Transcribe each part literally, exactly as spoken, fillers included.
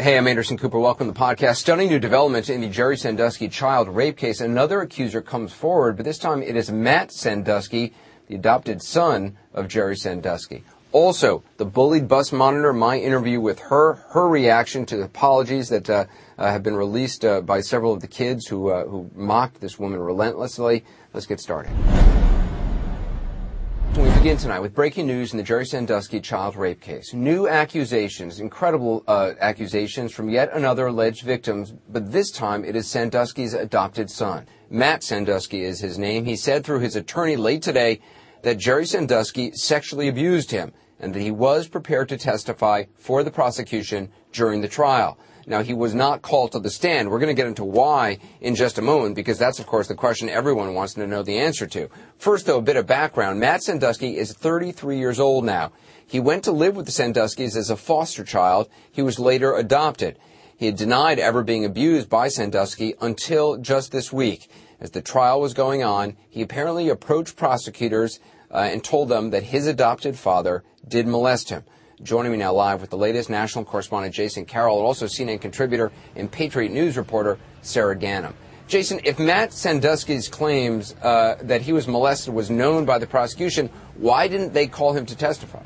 Hey, I'm Anderson Cooper. Welcome to the podcast. Stunning new developments in the Jerry Sandusky child rape case. Another accuser comes forward, but this time it is Matt Sandusky, the adopted son of Jerry Sandusky. Also, the bullied bus monitor, my interview with her, her reaction to the apologies that uh, uh, have been released uh, by several of the kids who, uh, who mocked this woman relentlessly. Let's get started. We begin tonight with breaking news in the Jerry Sandusky child rape case. New accusations, incredible uh, accusations from yet another alleged victim, but this time it is Sandusky's adopted son. Matt Sandusky is his name. He said through his attorney late today that Jerry Sandusky sexually abused him and that he was prepared to testify for the prosecution during the trial. Now, he was not called to the stand. We're going to get into why in just a moment, because that's, of course, the question everyone wants to know the answer to. First, though, a bit of background. Matt Sandusky is thirty-three years old now. He went to live with the Sanduskys as a foster child. He was later adopted. He had denied ever being abused by Sandusky until just this week. As the trial was going on, he apparently approached prosecutors uh, and told them that his adopted father did molest him. Joining me now live with the latest, national correspondent Jason Carroll, and also C N N contributor and Patriot News reporter Sarah Ganim. Jason, if Matt Sandusky's claims uh, that he was molested was known by the prosecution, why didn't they call him to testify?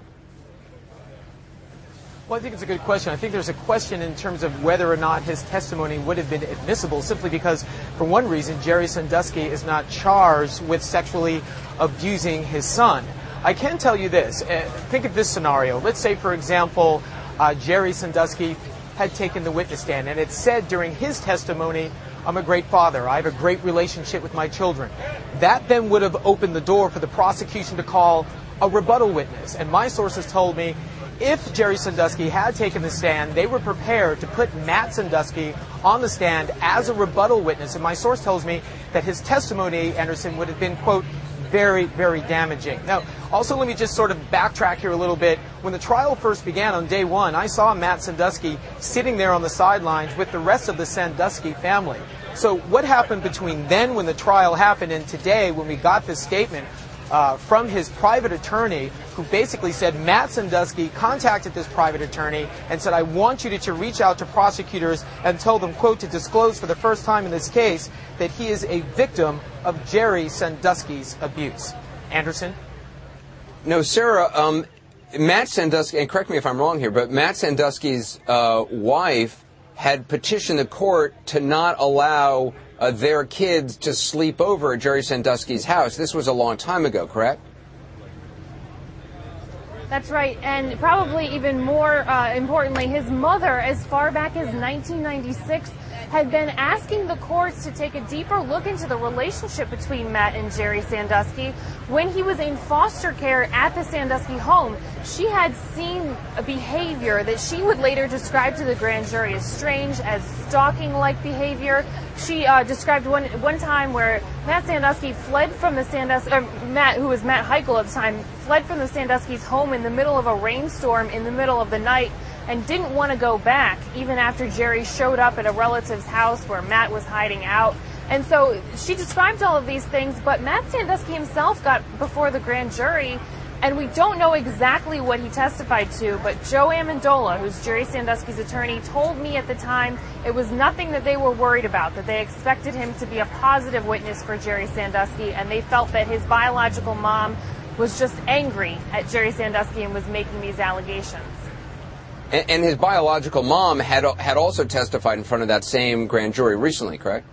Well, I think it's a good question. I think there's a question in terms of whether or not his testimony would have been admissible, simply because, for one reason, Jerry Sandusky is not charged with sexually abusing his son. I can tell you this. Uh, think of this scenario. Let's say, for example, uh, Jerry Sandusky had taken the witness stand and it said during his testimony, I'm a great father. I have a great relationship with my children. That then would have opened the door for the prosecution to call a rebuttal witness. And my sources told me if Jerry Sandusky had taken the stand, they were prepared to put Matt Sandusky on the stand as a rebuttal witness. And my source tells me that his testimony, Anderson, would have been, quote, very, very damaging. Now, also let me just sort of backtrack here a little bit. When the trial first began on day one, I saw Matt Sandusky sitting there on the sidelines with the rest of the Sandusky family. So what happened between then when the trial happened and today when we got this statement uh, from his private attorney, who basically said Matt Sandusky contacted this private attorney and said, I want you to, to reach out to prosecutors and tell them, quote, to disclose for the first time in this case that he is a victim of Jerry Sandusky's abuse. Anderson? No, Sarah, um, Matt Sandusky, and correct me if I'm wrong here, but Matt Sandusky's uh, wife had petitioned the court to not allow uh, their kids to sleep over at Jerry Sandusky's house. This was a long time ago, correct? That's right, and probably even more uh, importantly, his mother, as far back as nineteen ninety-six, had been asking the courts to take a deeper look into the relationship between Matt and Jerry Sandusky. When he was in foster care at the Sandusky home, she had seen a behavior that she would later describe to the grand jury as strange, as stalking-like behavior. She uh, described one one time where Matt Sandusky fled from the Sandusky, or Matt, who was Matt Heichel at the time, fled from the Sandusky's home in the middle of a rainstorm in the middle of the night and didn't want to go back, even after Jerry showed up at a relative's house where Matt was hiding out. And so she described all of these things, but Matt Sandusky himself got before the grand jury, and we don't know exactly what he testified to, but Joe Amendola, who's Jerry Sandusky's attorney, told me at the time it was nothing that they were worried about, that they expected him to be a positive witness for Jerry Sandusky, and they felt that his biological mom was just angry at Jerry Sandusky and was making these allegations. And, and his biological mom had had also testified in front of that same grand jury recently, correct?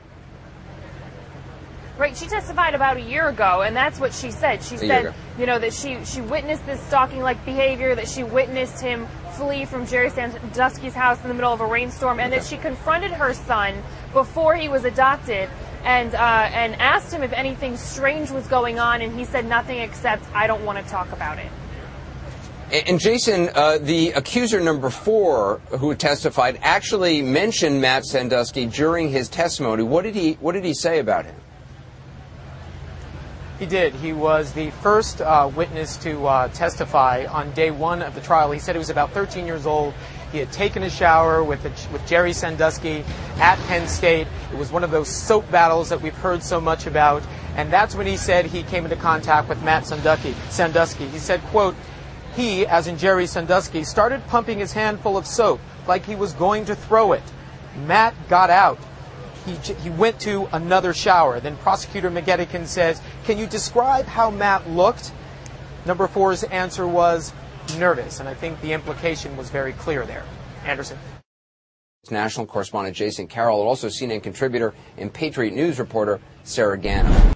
Right, she testified about a year ago, and that's what she said. She said, you know, that she, she witnessed this stalking-like behavior, that she witnessed him flee from Jerry Sandusky's house in the middle of a rainstorm, and that she confronted her son before he was adopted and uh, and asked him if anything strange was going on, and he said nothing except, I don't want to talk about it. And Jason, uh, the accuser number four who testified actually mentioned Matt Sandusky during his testimony. What did he What did he say about him? He did. He was the first uh, witness to uh, testify on day one of the trial. He said he was about thirteen years old. He had taken a shower with a, with Jerry Sandusky at Penn State. It was one of those soap battles that we've heard so much about. And that's when he said he came into contact with Matt Sandusky. Sandusky. He said, quote, he, as in Jerry Sandusky, started pumping his hand full of soap, like he was going to throw it. Matt got out. He, he went to another shower. Then Prosecutor McGettigan says, can you describe how Matt looked? Number four's answer was nervous, and I think the implication was very clear there. Anderson. National correspondent Jason Carroll, and also C N N contributor and Patriot News reporter Sarah Gano.